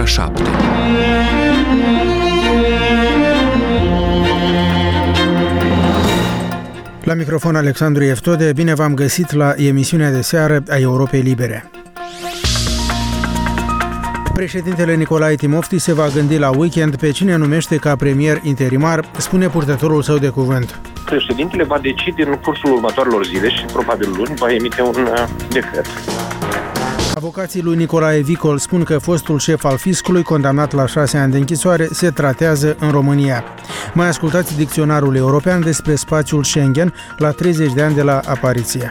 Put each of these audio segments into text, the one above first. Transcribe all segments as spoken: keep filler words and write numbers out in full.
șapte. La microfon Alexandru Eftode, bine v-am găsit la emisiunea de seară a Europei Libere. Președintele Nicolae Timofti se va gândi la weekend pe cine numește ca premier interimar, spune purtătorul său de cuvânt. Președintele va decide în cursul următoarelor zile și probabil luni va emite un decret. Avocații lui Nicolae Vicol spun că fostul șef al fiscului, condamnat la șase ani de închisoare, se tratează în România. Mai ascultați dicționarul european despre spațiul Schengen la treizeci de ani de la apariție.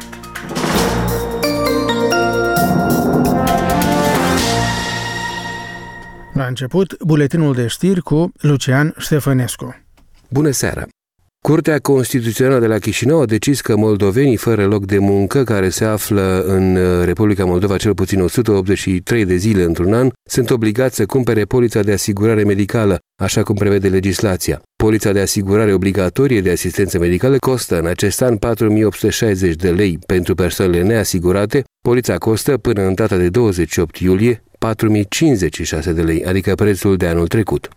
La început, buletinul de știri cu Lucian Ștefănescu. Bună seara! Curtea Constituțională de la Chișinău a decis că moldovenii fără loc de muncă, care se află în Republica Moldova cel puțin o sută optzeci și trei de zile într-un an, sunt obligați să cumpere polița de asigurare medicală, așa cum prevede legislația. Polița de asigurare obligatorie de asistență medicală costă în acest an patru mii opt sute șaizeci de lei pentru persoanele neasigurate. Polița costă până în data de douăzeci și opt iulie patru mii cincizeci și șase de lei, adică prețul de anul trecut.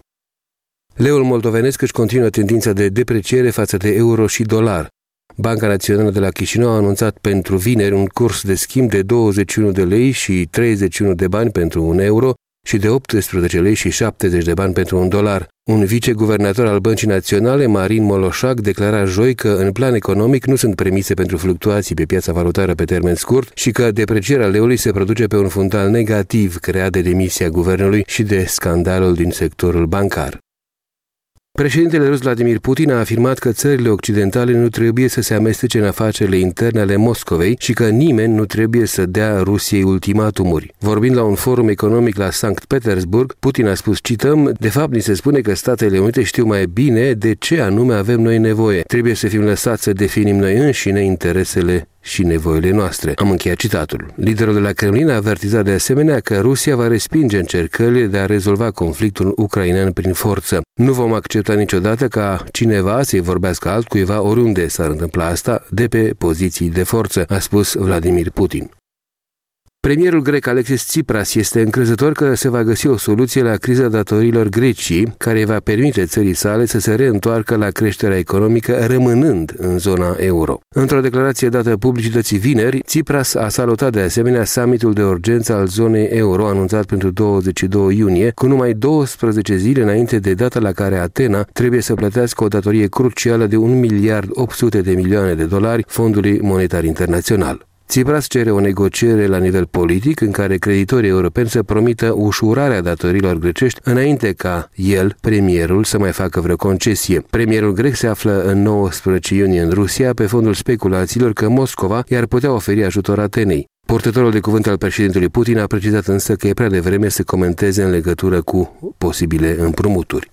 Leul moldovenesc își continuă tendința de depreciere față de euro și dolar. Banca Națională de la Chișinău a anunțat pentru vineri un curs de schimb de douăzeci și unu de lei și treizeci și unu de bani pentru un euro și de optsprezece lei și șaptezeci de bani pentru un dolar. Un viceguvernator al Băncii Naționale, Marin Moloșac, declara joi că în plan economic nu sunt premise pentru fluctuații pe piața valutară pe termen scurt și că deprecierea leului se produce pe un fundal negativ creat de demisia guvernului și de scandalul din sectorul bancar. Președintele rus Vladimir Putin a afirmat că țările occidentale nu trebuie să se amestece în afacerile interne ale Moscovei și că nimeni nu trebuie să dea Rusiei ultimatumuri. Vorbind la un forum economic la Sankt Petersburg, Putin a spus, cităm, de fapt ni se spune că Statele Unite știu mai bine de ce anume avem noi nevoie. Trebuie să fim lăsați să definim noi înșine interesele și nevoile noastre. Am încheiat citatul. Liderul de la Kremlin a avertizat de asemenea că Rusia va respinge încercările de a rezolva conflictul ucrainean prin forță. Nu vom accepta niciodată ca cineva să-i vorbească altcuiva oriunde s-ar întâmpla asta de pe poziții de forță, a spus Vladimir Putin. Premierul grec Alexis Tsipras este încrezător că se va găsi o soluție la criza datoriilor Greciei, care va permite țării sale să se reîntoarcă la creșterea economică, rămânând în zona euro. Într-o declarație dată publicității vineri, Tsipras a salutat de asemenea summitul de urgență al zonei euro anunțat pentru douăzeci și doi iunie, cu numai douăsprezece zile înainte de data la care Atena trebuie să plătească o datorie crucială de un miliard opt sute de milioane de dolari Fondului Monetar Internațional. Tsipras cere o negociere la nivel politic în care creditorii europeni să promită ușurarea datoriilor grecești înainte ca el, premierul, să mai facă vreo concesie. Premierul grec se află în nouăsprezece iunie în Rusia pe fondul speculațiilor că Moscova i-ar putea oferi ajutor Atenei. Purtătorul de cuvânt al președintelui Putin a precizat însă că e prea devreme să comenteze în legătură cu posibile împrumuturi.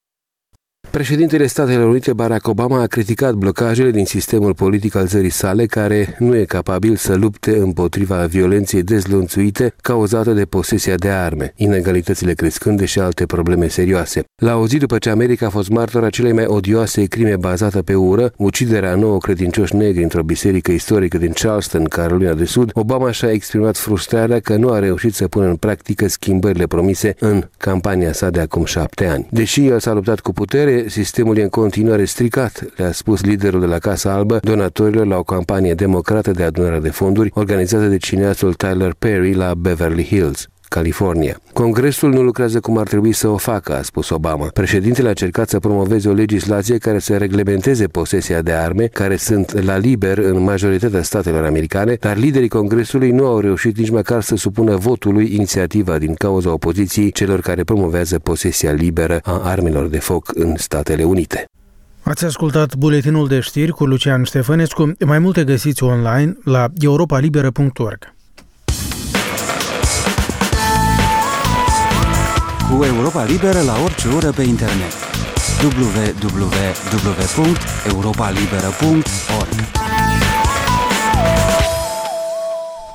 Președintele Statelor Unite Barack Obama a criticat blocajele din sistemul politic al țării sale, care nu e capabil să lupte împotriva violenței dezlănțuite cauzată de posesia de arme, inegalitățile crescânde și alte probleme serioase. La o zi după ce America a fost martora celei mai odioase crime bazate pe ură, uciderea a nouă credincioși negri într-o biserică istorică din Charleston, Carolina de Sud, Obama și-a exprimat frustrarea că nu a reușit să pună în practică schimbările promise în campania sa de acum șapte ani. Deși el s-a luptat cu putere, sistemul e în continuare stricat, le-a spus liderul de la Casa Albă donatorilor la o campanie democrată de adunare de fonduri organizată de cineastul Tyler Perry la Beverly Hills, California. Congresul nu lucrează cum ar trebui să o facă, a spus Obama. Președintele a încercat să promoveze o legislație care să reglementeze posesia de arme, care sunt la liber în majoritatea statelor americane, dar liderii Congresului nu au reușit nici măcar să supună votului inițiativa din cauza opoziției celor care promovează posesia liberă a armelor de foc în Statele Unite. Ați ascultat buletinul de știri cu Lucian Ștefănescu. Mai multe găsiți online la europa liberă punct org. Cu Europa Liberă la orice oră pe internet. w w w punct europa liberă punct org.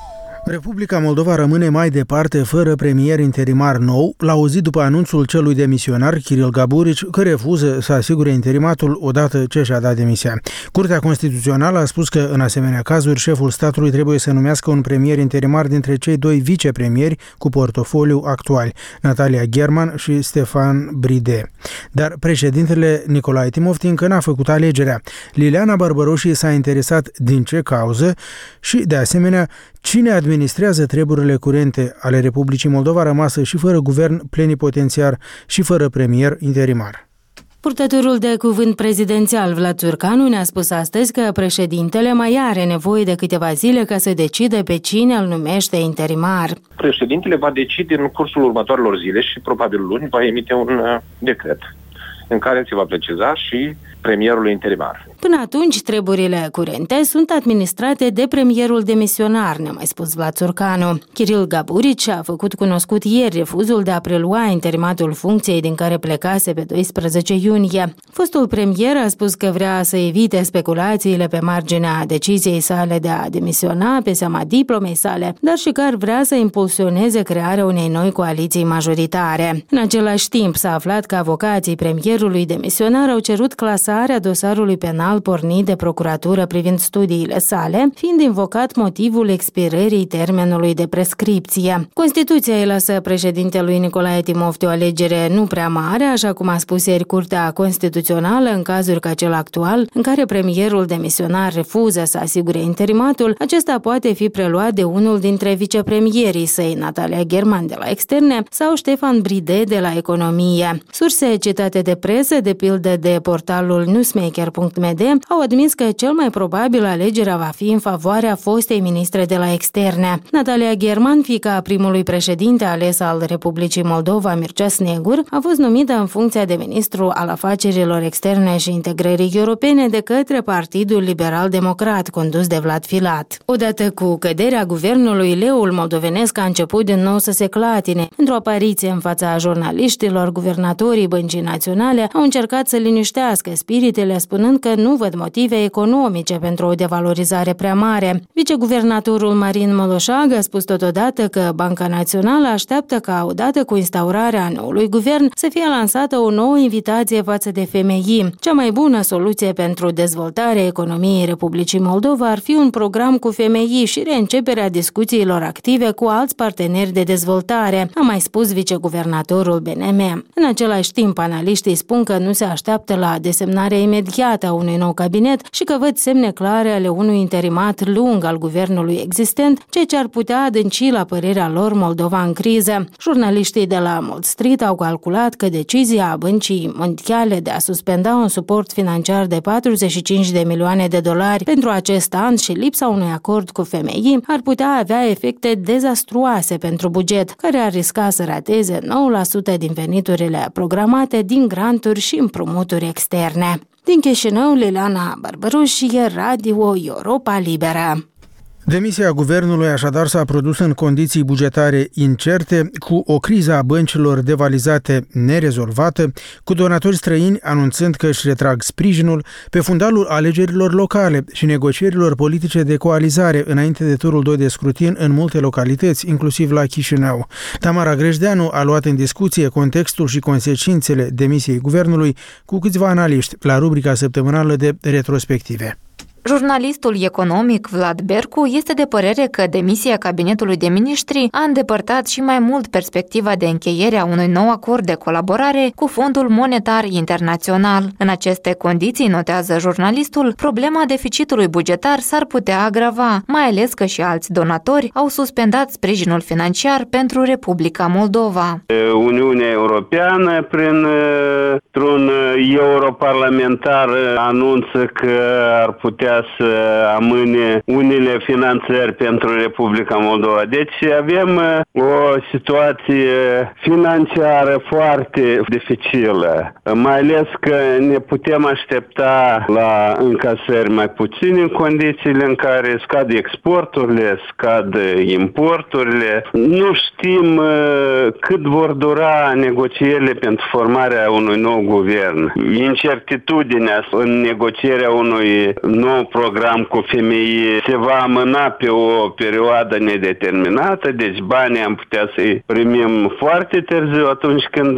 Republica Moldova rămâne mai departe fără premier interimar nou, la o zi după anunțul celui demisionar, Kiril Gaburici, că refuză să asigure interimatul odată ce și-a dat demisia. Curtea Constituțională a spus că, în asemenea cazuri, șeful statului trebuie să numească un premier interimar dintre cei doi vicepremieri cu portofoliu actuali, Natalia German și Stefan Bride. Dar președintele Nicolae Timofti încă n-a făcut alegerea. Liliana Barbăroșii s-a interesat din ce cauză și, de asemenea, cine administrează treburile curente ale Republicii Moldova, rămasă și fără guvern plenipotențiar și fără premier interimar. Purtătorul de cuvânt prezidențial Vlad Țurcanu ne-a spus astăzi că președintele mai are nevoie de câteva zile ca să decide pe cine îl numește interimar. Președintele va decide în cursul următoarelor zile și probabil luni va emite un uh, decret în care se va preciza și premierul interimar. Până atunci, treburile curente sunt administrate de premierul demisionar, ne-a mai spus Vlad Țurcanu. Kiril Gaburici a făcut cunoscut ieri refuzul de a prelua interimatul funcției din care plecase pe doisprezece iunie. Fostul premier a spus că vrea să evite speculațiile pe marginea deciziei sale de a demisiona pe seama diplomei sale, dar și că ar vrea să impulsioneze crearea unei noi coaliții majoritare. În același timp, s-a aflat că avocații premierului demisionar au cerut clasarea dosarului penal pornit de procuratură privind studiile sale, fiind invocat motivul expirării termenului de prescripție. Constituția îi lasă președintelui Nicolae Timofti o alegere nu prea mare, așa cum a spus ieri Curtea Constituțională, în cazuri ca cel actual, în care premierul demisionar refuză să asigure interimatul, acesta poate fi preluat de unul dintre vicepremierii săi, Natalia German de la Externe sau Stefan Bride de la Economie. Surse citate de presă, de pildă de portalul newsmaker punct m d, au admis că cel mai probabil alegerea va fi în favoarea fostei ministre de la Externe. Natalia German, fiica primului președinte ales al Republicii Moldova, Mircea Snegur, a fost numită în funcția de ministru al afacerilor externe și integrării europene de către Partidul Liberal-Democrat, condus de Vlad Filat. Odată cu căderea guvernului, leul moldovenesc a început din nou să se clatine. Într-o apariție în fața jurnaliștilor, guvernatorii Băncii Naționale au încercat să liniștească spiritele, spunând că nu văd motive economice pentru o devalorizare prea mare. Viceguvernatorul Marin Moloșag a spus totodată că Banca Națională așteaptă ca, odată cu instaurarea noului guvern, să fie lansată o nouă invitație față de F M I. Cea mai bună soluție pentru dezvoltarea economiei Republicii Moldova ar fi un program cu F M I și reînceperea discuțiilor active cu alți parteneri de dezvoltare, a mai spus viceguvernatorul B N M. În același timp, analiștii spun că nu se așteaptă la desemnarea imediată a unui nou cabinet și că văd semne clare ale unui interimat lung al guvernului existent, ceea ce ar putea adânci, la părerea lor, Moldova în criză. Jurnaliștii de la Mold Street au calculat că decizia Băncii Mondiale de a suspenda un suport financiar de patruzeci și cinci de milioane de dolari pentru acest an și lipsa unui acord cu F M I ar putea avea efecte dezastruoase pentru buget, care ar risca să rateze nouă la sută din veniturile programate din granturi și împrumuturi externe. Din Chișinău, Liliana Barbăroșie, Radio Europa Liberă. Demisia guvernului așadar s-a produs în condiții bugetare incerte, cu o criză a băncilor devalizate nerezolvată, cu donatori străini anunțând că își retrag sprijinul, pe fundalul alegerilor locale și negocierilor politice de coalizare înainte de turul doi de scrutin în multe localități, inclusiv la Chișinău. Tamara Grejdeanu a luat în discuție contextul și consecințele demisiei guvernului cu câțiva analiști la rubrica săptămânală de retrospective. Jurnalistul economic Vlad Bercu este de părere că demisia cabinetului de miniștri a îndepărtat și mai mult perspectiva de încheiere a unui nou acord de colaborare cu Fondul Monetar Internațional. În aceste condiții, notează jurnalistul, problema deficitului bugetar s-ar putea agrava, mai ales că și alți donatori au suspendat sprijinul financiar pentru Republica Moldova. Uniunea Europeană, printr-un europarlamentar, anunță că ar putea să amâne unele finanțări pentru Republica Moldova. Deci avem o situație financiară foarte dificilă, mai ales că ne putem aștepta la încasări mai puține în condițiile în care scad exporturile, scad importurile. Nu știm cât vor dura negocierile pentru formarea unui nou guvern. Incertitudinea în negocierea unui nou program cu femei se va amâna pe o perioadă nedeterminată, deci banii am putea să-i primim foarte târziu, atunci când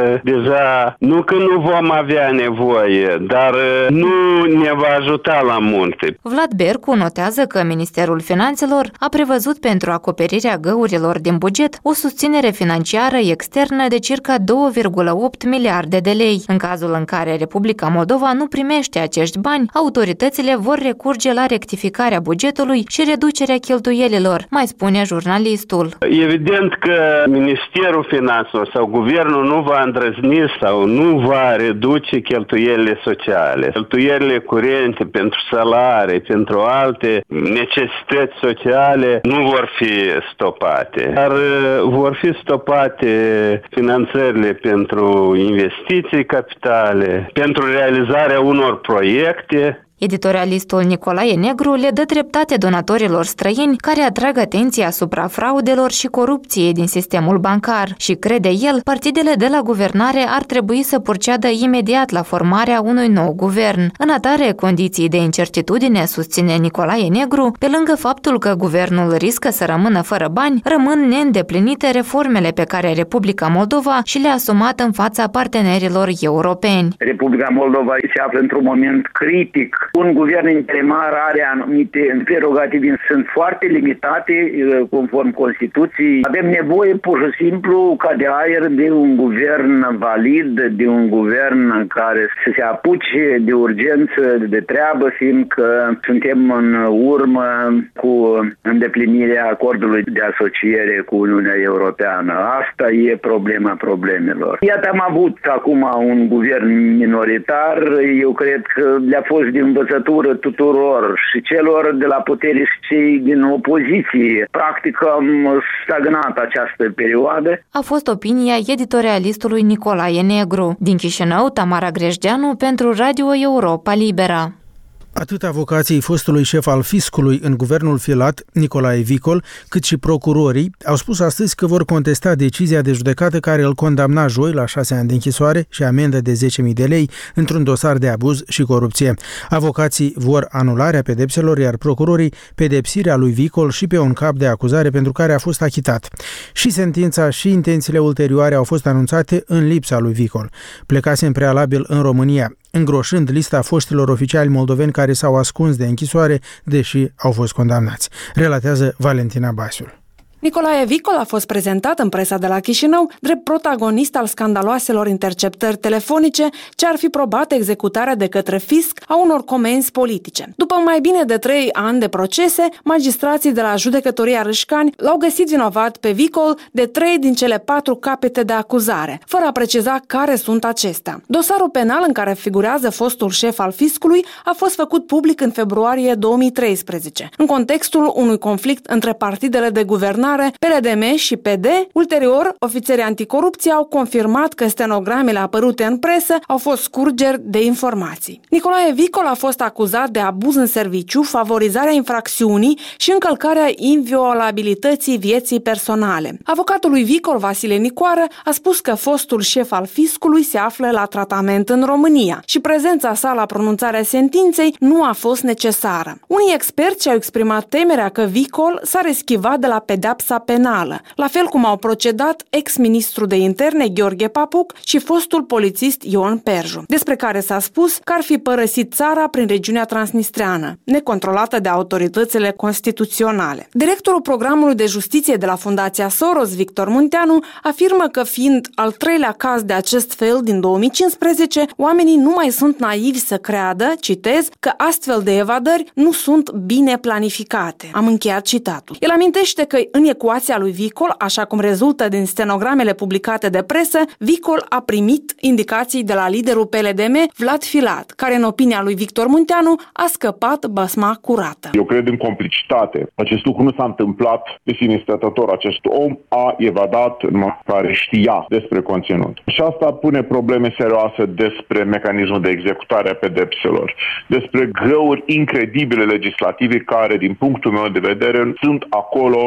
deja, nu că nu vom avea nevoie, dar nu ne va ajuta la multe. Vlad Bercu notează că Ministerul Finanțelor a prevăzut pentru acoperirea găurilor din buget o susținere financiară externă de circa doi virgulă opt miliarde de lei. În cazul în care Republica Moldova nu primește acești bani, autoritățile vor recurge la rectificarea bugetului și reducerea cheltuielilor, mai spune jurnalistul. Evident că Ministerul Finanțelor sau Guvernul nu va îndrăzni sau nu va reduce cheltuielile sociale. Cheltuielile curente pentru salarii, pentru alte necesități sociale nu vor fi stopate, dar vor fi stopate finanțările pentru investiții capitale, pentru realizarea unor proiecte. Editorialistul Nicolae Negru le dă dreptate donatorilor străini care atrag atenția asupra fraudelor și corupției din sistemul bancar și, crede el, partidele de la guvernare ar trebui să proceadă imediat la formarea unui nou guvern. În atare condiții de incertitudine, susține Nicolae Negru, pe lângă faptul că guvernul riscă să rămână fără bani, rămân neîndeplinite reformele pe care Republica Moldova și le-a asumat în fața partenerilor europeni. Republica Moldova se află într-un moment critic. Un guvern interimar are anumite prerogative, sunt foarte limitate conform Constituției. Avem nevoie pur și simplu ca de aer de un guvern valid, de un guvern care să se apuce de urgență, de treabă, fiindcă suntem în urmă cu îndeplinirea acordului de asociere cu Uniunea Europeană. Asta e problema problemelor. Iată, am avut acum un guvern minoritar, eu cred că le-a fost de învățătură tuturor, și celor de la putere și cei din opoziție. Practic am stagnat această perioadă. A fost opinia editorialistului Nicolae Negru. Din Chișinău, Tamara Grejdeanu pentru Radio Europa Libera. Atât avocații fostului șef al fiscului în guvernul Filat, Nicolae Vicol, cât și procurorii au spus astăzi că vor contesta decizia de judecată care îl condamna joi la șase ani de închisoare și amendă de zece mii de lei într-un dosar de abuz și corupție. Avocații vor anularea pedepselor, iar procurorii pedepsirea lui Vicol și pe un cap de acuzare pentru care a fost achitat. Și sentința și intențiile ulterioare au fost anunțate în lipsa lui Vicol. Plecase în prealabil în România, îngroșând lista foștilor oficiali moldoveni care s-au ascuns de închisoare, deși au fost condamnați. Relatează Valentina Basiul. Nicolae Vicol a fost prezentat în presa de la Chișinău drept protagonist al scandaloaselor interceptări telefonice ce ar fi probat executarea de către fisc a unor comenzi politice. După mai bine de trei ani de procese, magistrații de la judecătoria Râșcani l-au găsit vinovat pe Vicol de trei din cele patru capete de acuzare, fără a preciza care sunt acestea. Dosarul penal în care figurează fostul șef al fiscului a fost făcut public în februarie două mii treisprezece, în contextul unui conflict între partidele de guvernare P L D M și P D. Ulterior, ofițerii anticorupție au confirmat că stenogramele apărute în presă au fost scurgeri de informații. Nicolae Vicol a fost acuzat de abuz în serviciu, favorizarea infracțiunii și încălcarea inviolabilității vieții personale. Avocatul lui Vicol, Vasile Nicoară, a spus că fostul șef al fiscului se află la tratament în România și prezența sa la pronunțarea sentinței nu a fost necesară. Unii experți au exprimat temerea că Vicol s-ar eschiva de la pedeapsa penală, la fel cum au procedat ex-ministru de interne Gheorghe Papuc și fostul polițist Ion Perju, despre care s-a spus că ar fi părăsit țara prin regiunea transnistreană, necontrolată de autoritățile constituționale. Directorul programului de justiție de la Fundația Soros, Victor Munteanu, afirmă că fiind al treilea caz de acest fel din două mii cincisprezece, oamenii nu mai sunt naivi să creadă, citez, că astfel de evadări nu sunt bine planificate. Am încheiat citatul. El amintește că în ecuația lui Vicol, așa cum rezultă din stenogramele publicate de presă, Vicol a primit indicații de la liderul P L D M, Vlad Filat, care, în opinia lui Victor Munteanu, a scăpat băsma curată. Eu cred în complicitate. Acest lucru nu s-a întâmplat de sine stătător. Acest om a evadat în mod care știa despre conținut. Și asta pune probleme serioase despre mecanismul de executare a pedepselor, despre găuri incredibile legislative care, din punctul meu de vedere, sunt acolo nu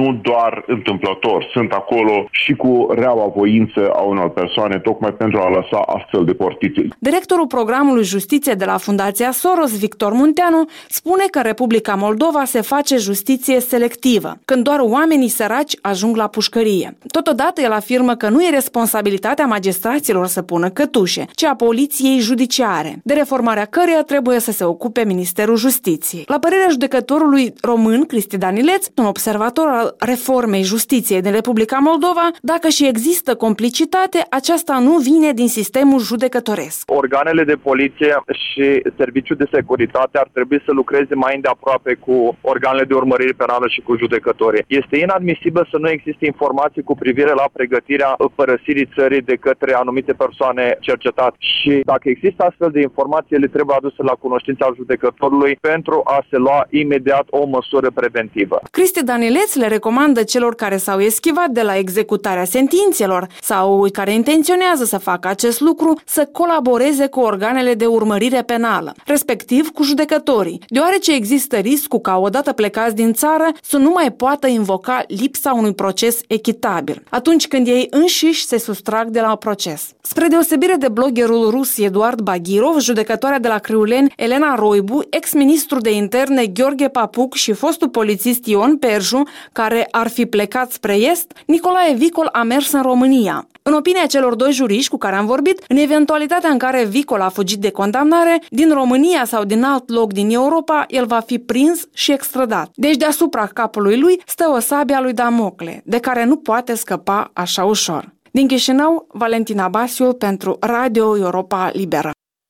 nu doar întâmplător, sunt acolo și cu reaua voință a unor persoane, tocmai pentru a lăsa astfel de portițe. Directorul programului Justiție de la Fundația Soros, Victor Munteanu, spune că în Republica Moldova se face justiție selectivă, când doar oamenii săraci ajung la pușcărie. Totodată el afirmă că nu e responsabilitatea magistraților să pună cătușe, ci a poliției judiciare, de reformarea căreia trebuie să se ocupe Ministerul Justiției. La părerea judecătorului român Cristi Danileț, un observator al reformei justiției din Republica Moldova, dacă și există complicitate, aceasta nu vine din sistemul judecătoresc. Organele de poliție și serviciul de securitate ar trebui să lucreze mai îndeaproape cu organele de urmărire penală și cu judecătorii. Este inadmisibil să nu existe informații cu privire la pregătirea părăsirii țării de către anumite persoane cercetate. Și dacă există astfel de informații, ele trebuie aduse la cunoștința judecătorului pentru a se lua imediat o măsură preventivă. Cristi Danileț le recomandă celor care s-au eschivat de la executarea sentințelor sau care intenționează să facă acest lucru să colaboreze cu organele de urmărire penală, respectiv cu judecătorii, deoarece există riscul ca odată plecați din țară să nu mai poată invoca lipsa unui proces echitabil, atunci când ei înșiși se sustrag de la proces. Spre deosebire de bloggerul rus Eduard Bagirov, judecătoarea de la Criuleni Elena Roibu, ex-ministru de interne Gheorghe Papuc și fostul polițist Ion Perju, care ar fi plecat spre est, Nicolae Vicol a mers în România. În opinia celor doi juriști cu care am vorbit, în eventualitatea în care Vicol a fugit de condamnare, din România sau din alt loc din Europa, el va fi prins și extradat. Deci deasupra capului lui stă o sabie a lui Damocle, de care nu poate scăpa așa ușor. Din Chișinău, Valentina Basiu pentru Radio Europa Liberă.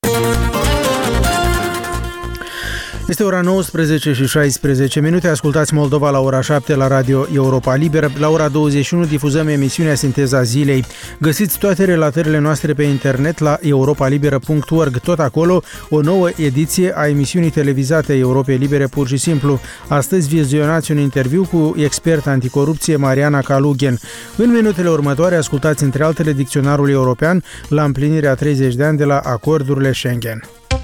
Este ora nouăsprezece și șaisprezece minute, ascultați Moldova la ora șapte la Radio Europa Liberă. La ora douăzeci și unu difuzăm emisiunea Sinteza Zilei. Găsiți toate relatările noastre pe internet la europa liberă punct org. Tot acolo, o nouă ediție a emisiunii televizate Europei Libere pur și simplu. Astăzi vizionați un interviu cu experta anticorupție Mariana Kalughen. În minutele următoare ascultați între altele dicționarul european la împlinirea treizeci de ani de la acordurile Schengen.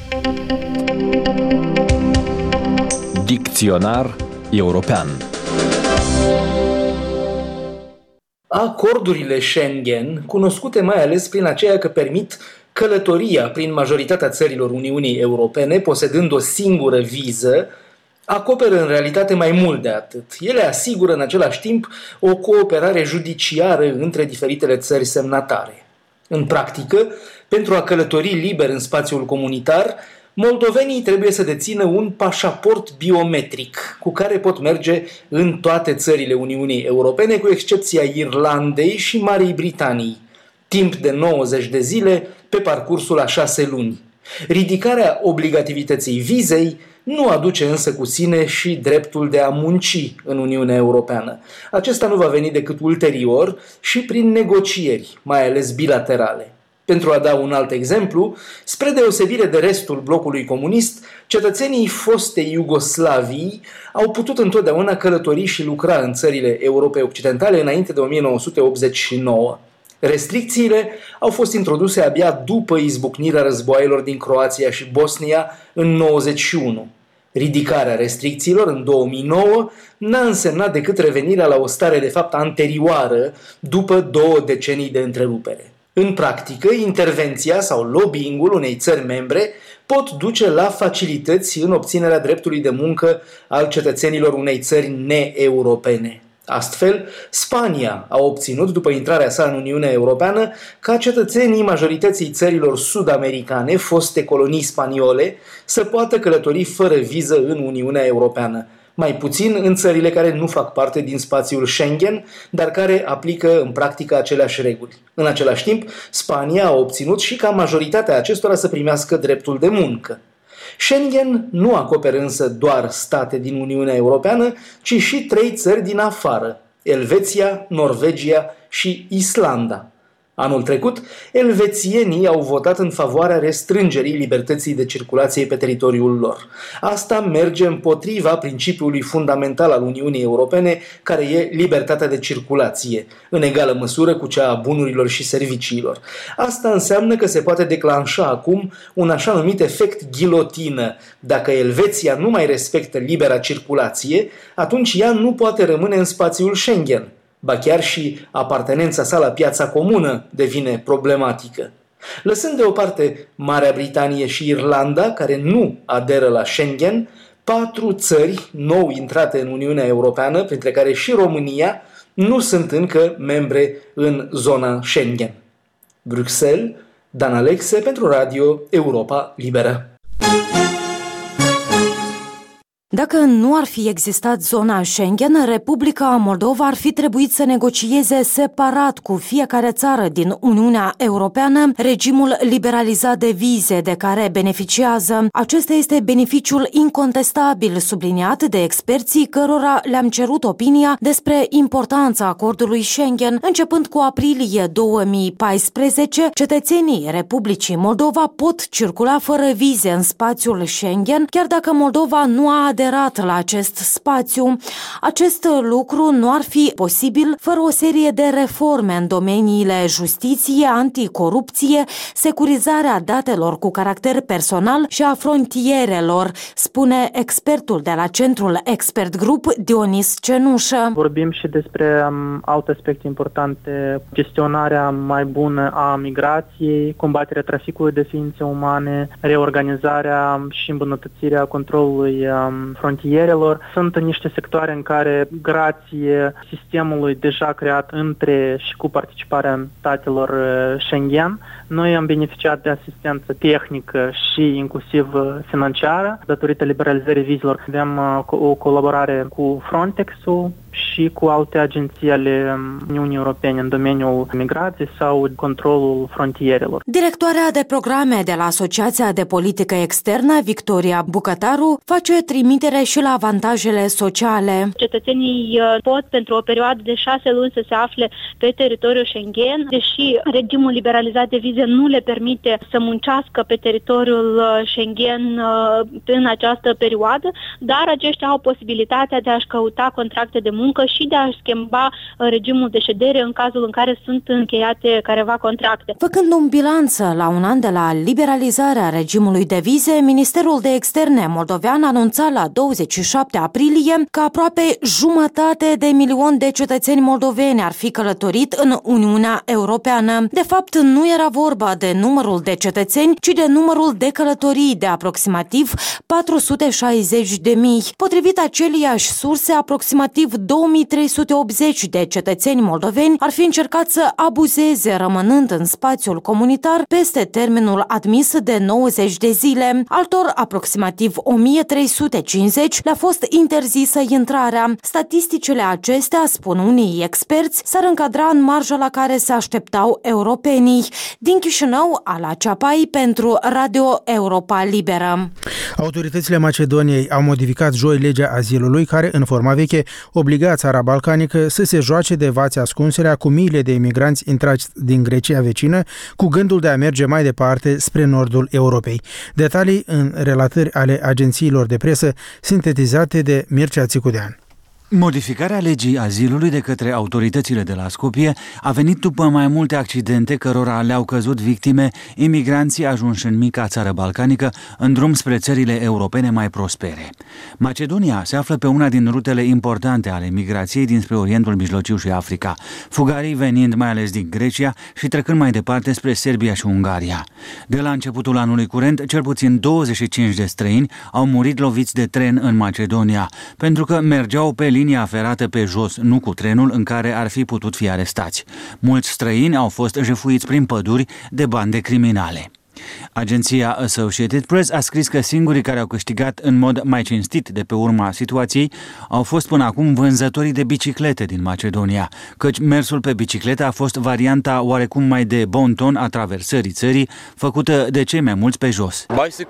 Dicționar european. Acordurile Schengen, cunoscute mai ales prin aceea că permit călătoria prin majoritatea țărilor Uniunii Europene, posedând o singură viză, acoperă în realitate mai mult de atât. Ele asigură în același timp o cooperare judiciară între diferitele țări semnatare. În practică, pentru a călători liber în spațiul comunitar, moldovenii trebuie să dețină un pașaport biometric cu care pot merge în toate țările Uniunii Europene, cu excepția Irlandei și Marii Britanii, timp de nouăzeci de zile pe parcursul a șase luni. Ridicarea obligativității vizei nu aduce însă cu sine și dreptul de a munci în Uniunea Europeană. Acesta nu va veni decât ulterior și prin negocieri, mai ales bilaterale. Pentru a da un alt exemplu, spre deosebire de restul blocului comunist, cetățenii fostei Iugoslavii au putut întotdeauna călători și lucra în țările Europei Occidentale înainte de o mie nouă sute optzeci și nouă. Restricțiile au fost introduse abia după izbucnirea războaielor din Croația și Bosnia în nouăzeci și unu. Ridicarea restricțiilor în două mii nouă n-a însemnat decât revenirea la o stare de fapt anterioară după două decenii de întrerupere. În practică, intervenția sau lobbying-ul unei țări membre pot duce la facilități în obținerea dreptului de muncă al cetățenilor unei țări neeuropene. Astfel, Spania a obținut, după intrarea sa în Uniunea Europeană, ca cetățenii majorității țărilor sud-americane, foste colonii spaniole, să poată călători fără viză în Uniunea Europeană. Mai puțin în țările care nu fac parte din spațiul Schengen, dar care aplică în practică aceleași reguli. În același timp, Spania a obținut și ca majoritatea acestora să primească dreptul de muncă. Schengen nu acoperă însă doar state din Uniunea Europeană, ci și trei țări din afară, Elveția, Norvegia și Islanda. Anul trecut, elvețienii au votat în favoarea restrângerii libertății de circulație pe teritoriul lor. Asta merge împotriva principiului fundamental al Uniunii Europene, care e libertatea de circulație, în egală măsură cu cea a bunurilor și serviciilor. Asta înseamnă că se poate declanșa acum un așa numit efect ghilotină. Dacă Elveția nu mai respectă libera circulație, atunci ea nu poate rămâne în spațiul Schengen. Ba chiar și apartenența sa la piața comună devine problematică. Lăsând deoparte Marea Britanie și Irlanda, care nu aderă la Schengen, patru țări nou intrate în Uniunea Europeană, printre care și România, nu sunt încă membre în zona Schengen. Bruxelles, Dan Alexe pentru Radio Europa Liberă. Dacă nu ar fi existat zona Schengen, Republica Moldova ar fi trebuit să negocieze separat cu fiecare țară din Uniunea Europeană regimul liberalizat de vize de care beneficiază. Acesta este beneficiul incontestabil subliniat de experții cărora le-am cerut opinia despre importanța acordului Schengen. Începând cu aprilie două mii paisprezece, cetățenii Republicii Moldova pot circula fără vize în spațiul Schengen, chiar dacă Moldova nu a aderat la acest spațiu. Acest lucru nu ar fi posibil fără o serie de reforme în domeniile justiție, anticorupție, securizarea datelor cu caracter personal și a frontierelor, spune expertul de la Centrul Expert Group, Dionis Cenușă. Vorbim și despre um, alte aspecte importante, gestionarea mai bună a migrației, combaterea traficului de ființe umane, reorganizarea și îmbunătățirea controlului um, frontierelor. Sunt niște sectoare în care, grație sistemului deja creat între și cu participarea statelor Schengen, noi am beneficiat de asistență tehnică și inclusiv financiară. Datorită liberalizării vizelor avem o colaborare cu Frontex-ul și cu alte agenții ale Uniunii Europene în domeniul migrației sau controlul frontierelor. Directoarea de programe de la Asociația de Politică Externă, Victoria Bucătaru, face trimitere și la avantajele sociale. Cetățenii pot pentru o perioadă de șase luni să se afle pe teritoriul Schengen, deși regimul liberalizat de vize nu le permite să muncească pe teritoriul Schengen în această perioadă, dar aceștia au posibilitatea de a-și căuta contracte de muncă și de a-și schimba regimul de ședere în cazul în care sunt încheiate careva contracte. Făcând un bilanț la un an de la liberalizarea regimului de vize, Ministerul de Externe moldovean anunța la douăzeci și șapte aprilie că aproape jumătate de milion de cetățeni moldoveni ar fi călătorit în Uniunea Europeană. De fapt, nu era vorba de numărul de cetățeni, ci de numărul de călătorii de aproximativ patru sute șaizeci de mii. Potrivit aceliași surse, aproximativ două mii trei sute optzeci de cetățeni moldoveni ar fi încercat să abuzeze rămânând în spațiul comunitar peste termenul admis de nouăzeci de zile. Altor aproximativ o mie trei sute cincizeci le-a fost interzisă intrarea. Statisticile acestea, spun unii experți, s-ar încadra în marja la care se așteptau europenii. Din Chișinău, Ala Ceapai pentru Radio Europa Liberă. Autoritățile Macedoniei au modificat joi legea azilului, care, în forma veche, obliga țara balcanică să se joace de vați ascunselea cu miile de imigranți intrați din Grecia vecină, cu gândul de a merge mai departe spre nordul Europei. Detalii în relatări ale agențiilor de presă sintetizate de Mircea Țicudean. Modificarea legii azilului de către autoritățile de la Skopje a venit după mai multe accidente cărora le-au căzut victime imigranții ajunși în mica țară balcanică în drum spre țările europene mai prospere. Macedonia se află pe una din rutele importante ale migrației dinspre Orientul Mijlociu și Africa, fugarii venind mai ales din Grecia și trecând mai departe spre Serbia și Ungaria. De la începutul anului curent, cel puțin douăzeci și cinci de străini au murit loviți de tren în Macedonia, pentru că mergeau pe linia ferată pe jos, nu cu trenul în care ar fi putut fi arestați. Mulți străini au fost jefuiți prin păduri de bande criminale. Agenția Associated Press a scris că singurii care au câștigat în mod mai cinstit de pe urma situației au fost până acum vânzătorii de biciclete din Macedonia, căci mersul pe bicicletă a fost varianta oarecum mai de bon ton a traversării țării, făcută de cei mai mulți pe jos.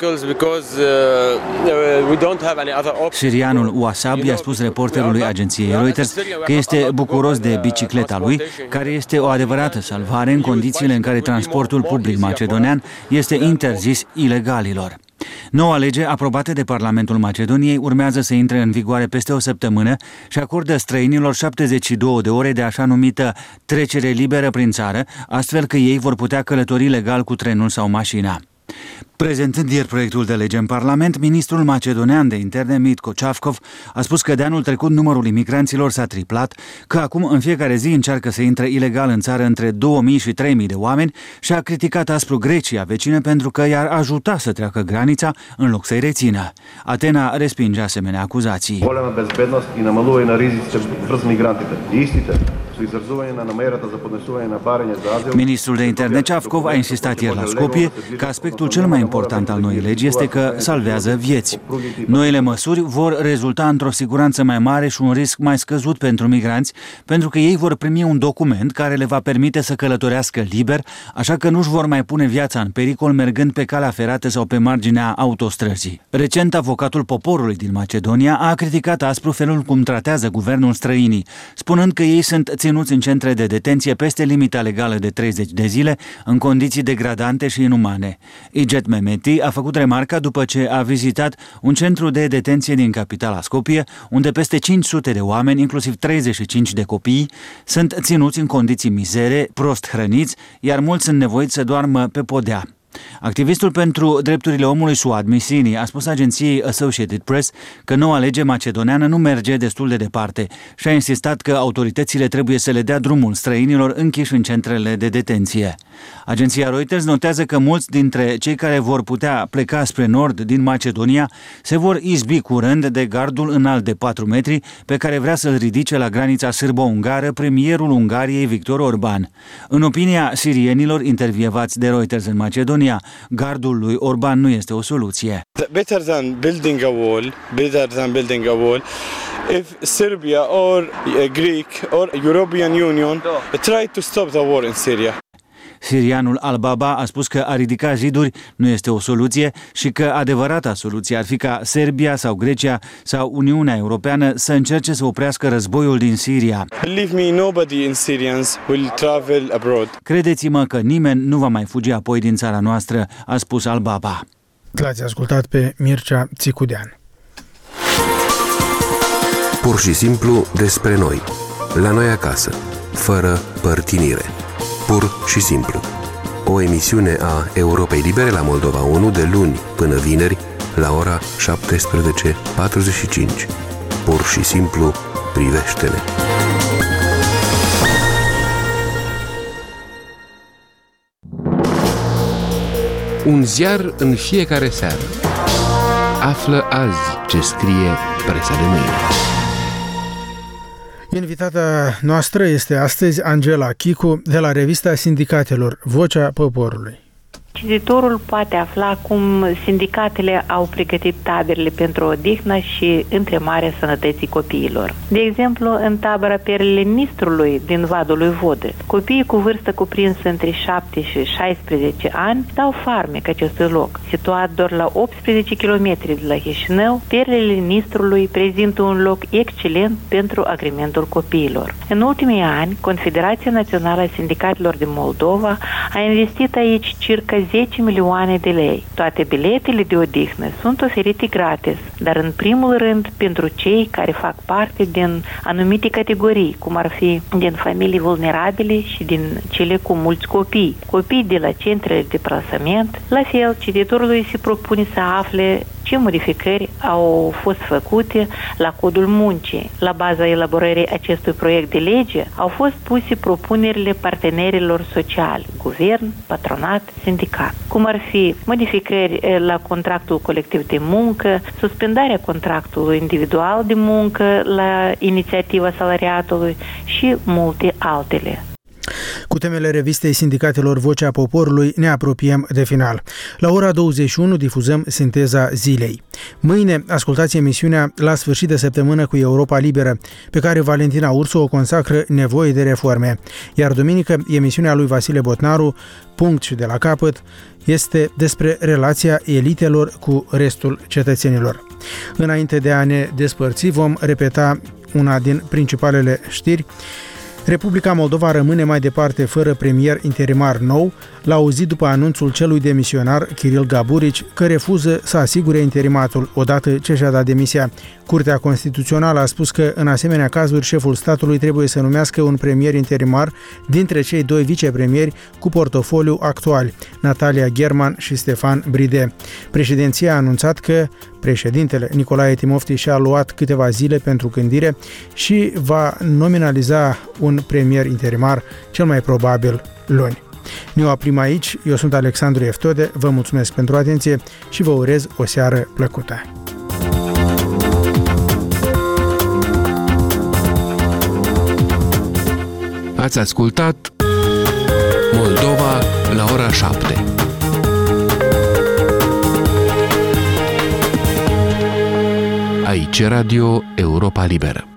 Sirianul Ouassab i-a spus reporterului agenției Reuters că este bucuros de bicicleta lui, care este o adevărată salvare în condițiile în care transportul public macedonean este interzis ilegalilor. Noua lege, aprobată de Parlamentul Macedoniei, urmează să intre în vigoare peste o săptămână și acordă străinilor șaptezeci și două de ore de așa numită trecere liberă prin țară, astfel că ei vor putea călători legal cu trenul sau mașina. Prezentând ieri proiectul de lege în Parlament, ministrul macedonean de interne, Mitko Chavkov, a spus că de anul trecut numărul imigranților s-a triplat, că acum în fiecare zi încearcă să intre ilegal în țară între două mii și trei mii de oameni și a criticat aspru Grecia vecină pentru că i-ar ajuta să treacă granița în loc să-i rețină. Atena respinge asemenea acuzații. Ministrul de interne Chavkov a insistat ieri la Skopje că aspectul cel mai important al noii legi este că salvează vieți. Noile măsuri vor rezulta într-o siguranță mai mare și un risc mai scăzut pentru migranți, pentru că ei vor primi un document care le va permite să călătorească liber, așa că nu-și vor mai pune viața în pericol mergând pe calea ferată sau pe marginea autostrăzii. Recent, avocatul poporului din Macedonia a criticat aspru felul cum tratează guvernul străinii, spunând că ei sunt ținuți în centre de detenție peste limita legală de treizeci de zile, în condiții degradante și inumane. Iget Mehmeti a făcut remarca după ce a vizitat un centru de detenție din capitala Skopje, unde peste cinci sute de oameni, inclusiv treizeci și cinci de copii, sunt ținuți în condiții mizere, prost hrăniți, iar mulți sunt nevoiți să doarmă pe podea. Activistul pentru drepturile omului Suad Misini a spus agenției Associated Press că noua lege macedoneană nu merge destul de departe și a insistat că autoritățile trebuie să le dea drumul străinilor închiși în centrele de detenție. Agenția Reuters notează că mulți dintre cei care vor putea pleca spre nord din Macedonia se vor izbi curând de gardul înalt de patru metri pe care vrea să-l ridice la granița sârbo-ungară premierul Ungariei Viktor Orban. În opinia sirienilor intervievați de Reuters în Macedonia, gardul lui Orban nu este o soluție. Better than building a wall, better than building a wall. If Serbia or Greek or European Union try to stop the war in Syria. Sirianul Al-Baba a spus că a ridica ziduri nu este o soluție și că adevărata soluție ar fi ca Serbia sau Grecia sau Uniunea Europeană să încerce să oprească războiul din Siria. Believe me, nobody in Syrians will travel abroad. Credeți-mă că nimeni nu va mai fugi apoi din țara noastră, a spus Al-Baba. L-ați ascultat pe Mircea Țicudean. Pur și simplu despre noi, la noi acasă, fără părtinire. Pur și simplu. O emisiune a Europei Libere la Moldova unu de luni până vineri la ora șaptesprezece patruzeci și cinci. Pur și simplu privește-ne. Un ziar în fiecare seară. Află azi ce scrie presa de mâine. Invitata noastră este astăzi Angela Chicu de la revista Sindicatelor, Vocea Poporului. Cititorul poate afla cum sindicatele au pregătit taberele pentru odihnă și întremarea sănătății copiilor. De exemplu, în tabăra Perlele Nistrului din Vadul lui Vodă, copiii cu vârstă cuprinsă între șapte și șaisprezece ani dau farmec acestui loc. Situat doar la optsprezece kilometri de la Chișinău, Perlele Nistrului prezintă un loc excelent pentru agrementul copiilor. În ultimii ani, Confederația Națională a Sindicatelor din Moldova a investit aici circa zece milioane de lei. Toate biletele de odihnă sunt oferite gratis, dar în primul rând pentru cei care fac parte din anumite categorii, cum ar fi din familii vulnerabile și din cele cu mulți copii, copii de la centrele de plasament. La fel, cititorului se propune să afle ce modificări au fost făcute la Codul Muncii. La baza elaborării acestui proiect de lege au fost puse propunerile partenerilor sociali, guvern, patronat, sindicat, cum ar fi modificări la contractul colectiv de muncă, suspendarea contractului individual de muncă la inițiativa salariatului și multe altele. Cu temele revistei sindicatelor Vocea Poporului ne apropiem de final. La ora douăzeci și unu difuzăm sinteza zilei. Mâine ascultați emisiunea La sfârșit de săptămână cu Europa Liberă, pe care Valentina Ursu o consacră nevoie de reforme. Iar duminică, emisiunea lui Vasile Botnaru, Punct și de la capăt, este despre relația elitelor cu restul cetățenilor. Înainte de a ne despărți, vom repeta una din principalele știri. Republica Moldova rămâne mai departe fără premier interimar nou, la o zi după anunțul celui demisionar, Kiril Gaburici, că refuză să asigure interimatul odată ce și-a dat demisia. Curtea Constituțională a spus că, în asemenea cazuri, șeful statului trebuie să numească un premier interimar dintre cei doi vicepremieri cu portofoliu actual, Natalia German și Stefan Bride. Președinția a anunțat că președintele Nicolae Timofti și-a luat câteva zile pentru gândire și va nominaliza un premier interimar, cel mai probabil luni. Ne oprim aici, eu sunt Alexandru Eftode, vă mulțumesc pentru atenție și vă urez o seară plăcută. Ați ascultat Moldova la ora șapte. Aici Radio Europa Liberă.